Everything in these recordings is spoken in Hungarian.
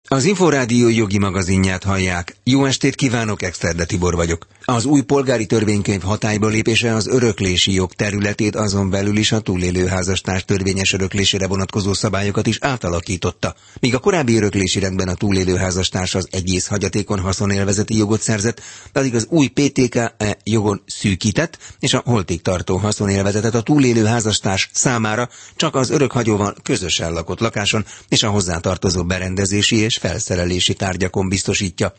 Az Inforádió jogi magazinját hallják. Jó estét kívánok, Exterde Tibor vagyok. Az új polgári törvénykönyv hatályba lépése az öröklési jog területét, azon belül is a túlélő házastárs törvényes öröklésére vonatkozó szabályokat is átalakította. Míg a korábbi öröklési rendben a túlélő házastárs az egész hagyatékon haszonélvezeti jogot szerzett, addig az új PTK jogon szűkített, és a holtig tartó haszonélvezetet a túlélő házastárs számára csak az örökhagyóval közösen lakott lakáson és a hozzátartozó berendezési és felszerelési tárgyakon biztosítja.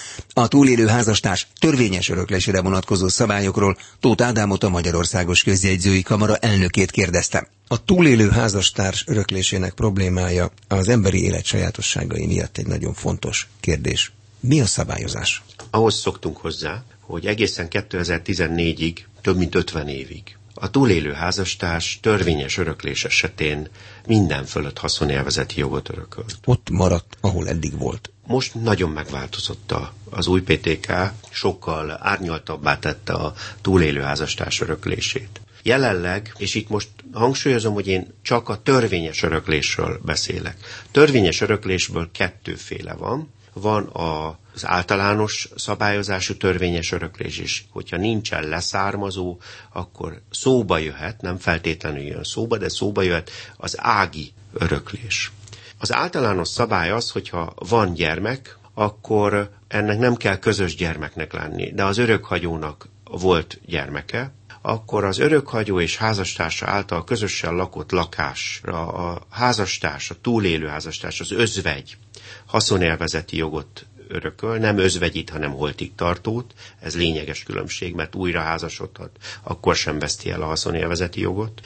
A túlélő házastárs törvényes öröklésére vonatkozó szabályokról Tóth Ádámot, a Magyarországos Közjegyzői Kamara elnökét kérdeztem. A túlélő házastárs öröklésének problémája az emberi élet sajátosságai miatt egy nagyon fontos kérdés. Mi a szabályozás? Ahhoz szoktunk hozzá, hogy egészen 2014-ig, több mint 50 évig a túlélő házastárs törvényes öröklés esetén minden fölött haszonélvezeti jogot örökölt. Ott maradt, ahol eddig volt. Most nagyon megváltozott az új PTK, sokkal árnyaltabbá tette a túlélő házastárs öröklését. Jelenleg, és itt most hangsúlyozom, hogy én csak a törvényes öröklésről beszélek. Törvényes öröklésből kettőféle van. Van az általános szabályozású törvényes öröklés is, hogyha nincsen leszármazó, akkor szóba jöhet, nem feltétlenül jön szóba, de szóba jöhet az ági öröklés. Az általános szabály az, hogyha van gyermek, akkor ennek nem kell közös gyermeknek lenni, de az örökhagyónak volt gyermeke, akkor az örökhagyó és házastársa által közösen lakott lakásra a házastárs, a túlélő házastárs, az özvegy haszonélvezeti jogot örököl, nem özvegyit, hanem holtig tartót, ez lényeges különbség, mert újra házasodhat, akkor sem veszti el a haszonélvezeti jogot,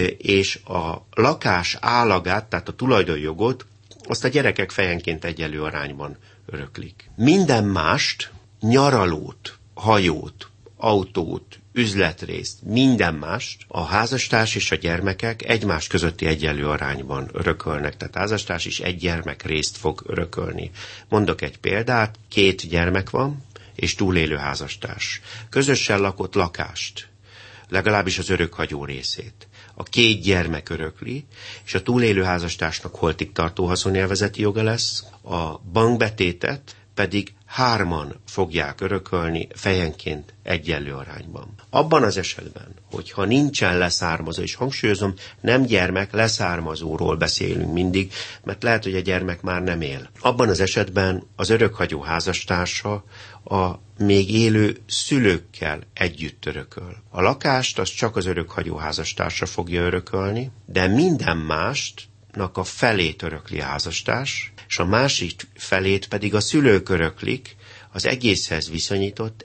és a lakás állagát, tehát a tulajdonjogot, azt a gyerekek fejenként egyenlő arányban öröklik. Minden mást, nyaralót, hajót, autót, üzletrészt, minden mást a házastárs és a gyermekek egymás közötti egyenlő arányban örökölnek. Tehát a házastárs is egy gyermek részt fog örökölni. Mondok egy példát, 2 gyermek van, és túlélő házastárs. Közösen lakott lakást, legalábbis az örökhagyó részét. A 2 gyermek örökli, és a túlélő házastársnak holtig tartó haszonélvezeti joga lesz, a bankbetétet pedig 3 fogják örökölni fejenként egyenlő arányban. Abban az esetben, hogyha nincsen leszármazó, és hangsúlyozom, nem gyermek, leszármazóról beszélünk mindig, mert lehet, hogy a gyermek már nem él. Abban az esetben az örökhagyó házastársa a még élő szülőkkel együtt örököl. A lakást az csak az örökhagyó házastársa fogja örökölni, de minden mást a felét örökli a házastárs, és a másik felét pedig a szülők öröklik, az egészhez viszonyított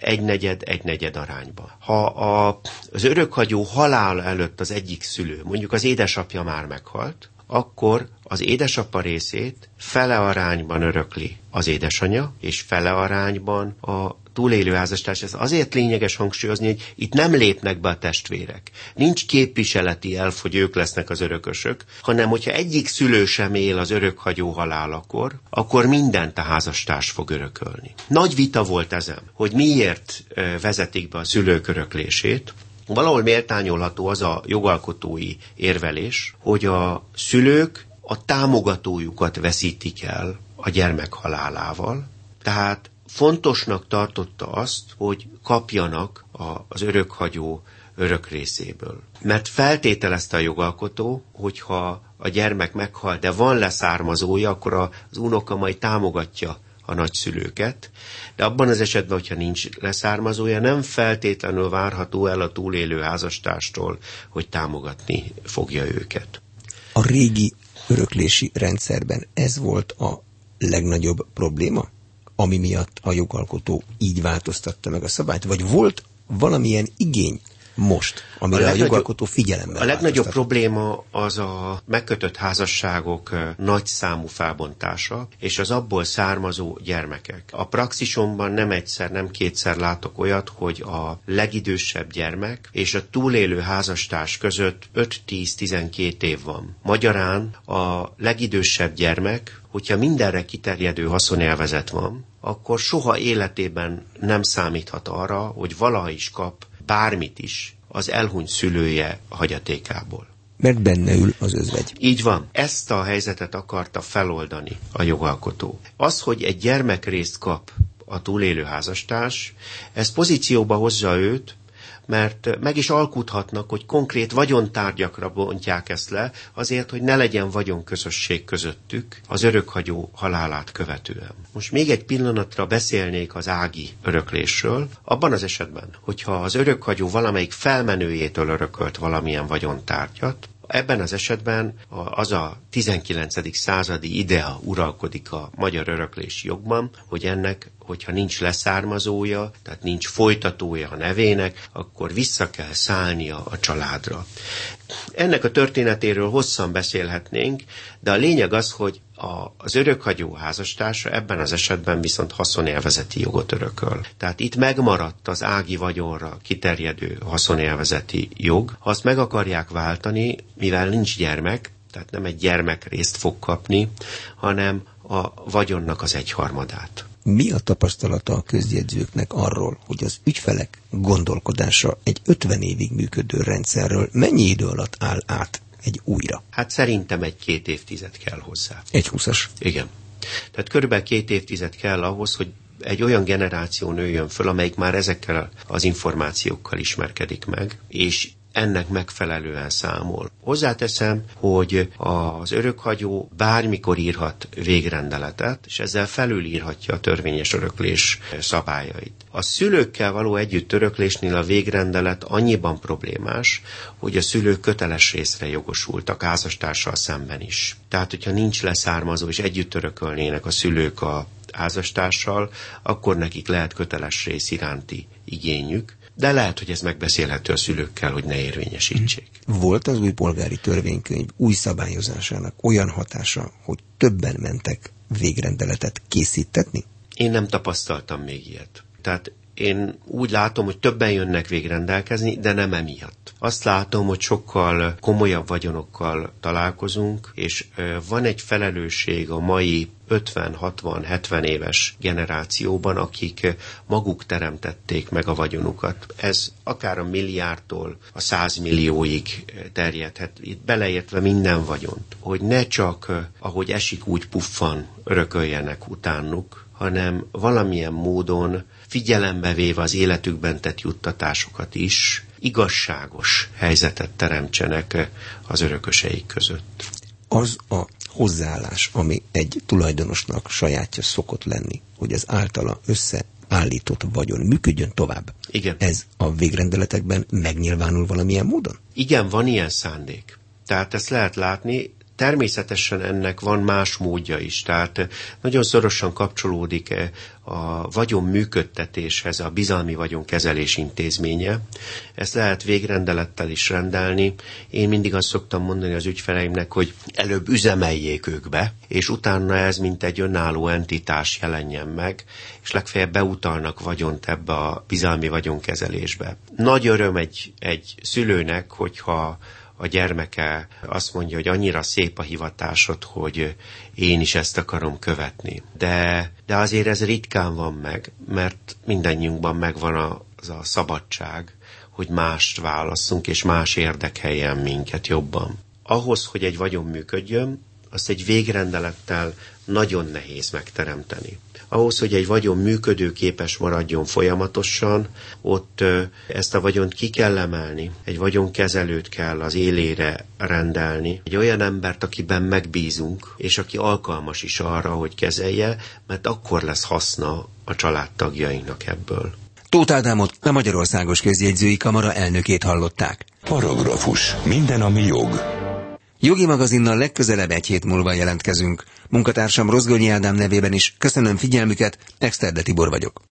1/4 arányban. Ha az örökhagyó halála előtt az egyik szülő, mondjuk az édesapja már meghalt, akkor az édesapa részét fele arányban örökli az édesanyja, és fele arányban a túlélő házastárs. Ez azért lényeges hangsúlyozni, hogy itt nem lépnek be a testvérek. Nincs képviseleti elv, hogy ők lesznek az örökösök, hanem hogyha egyik szülő sem él az örökhagyó halálakor, akkor mindent a házastárs fog örökölni. Nagy vita volt ezen, hogy miért vezetik be a szülők öröklését. Valahol méltányolható az a jogalkotói érvelés, hogy a szülők a támogatójukat veszítik el a gyermek halálával, tehát fontosnak tartotta azt, hogy kapjanak az örökhagyó örök részéből. Mert feltételezte a jogalkotó, hogyha a gyermek meghal, de van leszármazója, akkor az unoka majd támogatja a nagyszülőket, de abban az esetben, hogyha nincs leszármazója, nem feltétlenül várható el a túlélő házastárstól, hogy támogatni fogja őket. A régi öröklési rendszerben ez volt a legnagyobb probléma, ami miatt a jogalkotó így változtatta meg a szabályt? Vagy volt valamilyen igény most, amire a jogalkotó figyelembe. A legnagyobb probléma az a megkötött házasságok nagy számú felbontása, és az abból származó gyermekek. A praxisomban nem egyszer, nem kétszer látok olyat, hogy a legidősebb gyermek és a túlélő házastárs között 5-10-12 év van. Magyarán a legidősebb gyermek, hogyha mindenre kiterjedő haszonélvezet van, akkor soha életében nem számíthat arra, hogy valaha is kap bármit is az elhunyt szülője hagyatékából. mert benne ül az özvegy. Így van. Ezt a helyzetet akarta feloldani a jogalkotó. Az, hogy egy gyermekrészt kap a túlélő házastárs, ez pozícióba hozza őt, mert meg is alkuthatnak, hogy konkrét vagyontárgyakra bontják ezt le, azért, hogy ne legyen vagyonközösség közöttük az örökhagyó halálát követően. Most még egy pillanatra beszélnék az ági öröklésről. Abban az esetben, hogyha az örökhagyó valamelyik felmenőjétől örökölt valamilyen vagyontárgyat, ebben az esetben az a 19. századi idea uralkodik a magyar öröklési jogban, hogy ennek, hogyha nincs leszármazója, tehát nincs folytatója a nevének, akkor vissza kell szállnia a családra. Ennek a történetéről hosszan beszélhetnénk, de a lényeg az, hogy az örökhagyó házastársa ebben az esetben viszont haszonélvezeti jogot örököl. Tehát itt megmaradt az ági vagyonra kiterjedő haszonélvezeti jog. Ha azt meg akarják váltani, mivel nincs gyermek, tehát nem egy gyermekrészt fog kapni, hanem a vagyonnak az 1/3. Mi a tapasztalata a közjegyzőknek arról, hogy az ügyfelek gondolkodása egy 50 évig működő rendszerről mennyi idő alatt áll át egy újra? Hát szerintem 1-2 évtized kell hozzá. Egy 20-as? Igen. Tehát körülbelül 2 évtized kell ahhoz, hogy egy olyan generáció nőjön föl, amelyik már ezekkel az információkkal ismerkedik meg, és ennek megfelelően számol. Hozzáteszem, hogy az örökhagyó bármikor írhat végrendeletet, és ezzel felülírhatja a törvényes öröklés szabályait. A szülőkkel való együtt öröklésnél a végrendelet annyiban problémás, hogy a szülők köteles részre jogosultak házastársal szemben is. Tehát, hogyha nincs leszármazó, és együtt örökölnének a szülők a házastársal, akkor nekik lehet köteles rész iránti igényük, de lehet, hogy ez megbeszélhető a szülőkkel, hogy ne érvényesítsék. Volt az új polgári törvénykönyv új szabályozásának olyan hatása, hogy többen mentek végrendeletet készítetni? Én nem tapasztaltam még ilyet. Tehát én úgy látom, hogy többen jönnek végrendelkezni, de nem emiatt. Azt látom, hogy sokkal komolyabb vagyonokkal találkozunk, és van egy felelősség a mai 50, 60, 70 éves generációban, akik maguk teremtették meg a vagyonukat. Ez akár a milliárdtól a 100 millióig terjedhet, itt beleértve minden vagyont. Hogy ne csak, ahogy esik, úgy puffan örököljenek utánuk, hanem valamilyen módon figyelembe véve az életükben tett juttatásokat is, igazságos helyzetet teremtsenek az örököseik között. Az a hozzáállás, ami egy tulajdonosnak sajátja szokott lenni, hogy az általa összeállított vagyon működjön tovább. Igen. Ez a végrendeletekben megnyilvánul valamilyen módon? Igen, van ilyen szándék. Tehát ezt lehet látni. Természetesen ennek van más módja is, tehát nagyon szorosan kapcsolódik a vagyon működtetéshez a bizalmi vagyonkezelés intézménye. Ezt lehet végrendelettel is rendelni. Én mindig azt szoktam mondani az ügyfeleimnek, hogy előbb üzemeljék ők be, és utána ez mint egy önálló entitás jelenjen meg, és legfeljebb beutalnak vagyont ebbe a bizalmi vagyonkezelésbe. Nagy öröm egy szülőnek, hogyha a gyermeke azt mondja, hogy annyira szép a hivatásod, hogy én is ezt akarom követni. De azért ez ritkán van meg, mert mindannyiunkban megvan az a szabadság, hogy mást válasszunk, és más érdekeljen minket jobban. Ahhoz, hogy egy vagyon működjön, azt egy végrendelettel nagyon nehéz megteremteni. Ahhoz, hogy egy vagyon működőképes maradjon folyamatosan, ott ezt a vagyont ki kell emelni, egy vagyonkezelőt kell az élére rendelni, egy olyan embert, akiben megbízunk, és aki alkalmas is arra, hogy kezelje, mert akkor lesz haszna a családtagjainknak ebből. Tóth Ádámot, a Magyarországos Közjegyzői Kamara elnökét hallották. Paragrafus. Minden, ami jog. Jogi magazinnal legközelebb egy hét múlva jelentkezünk. Munkatársam Rozgonyi Ádám nevében is köszönöm figyelmüket, Exterde Tibor vagyok.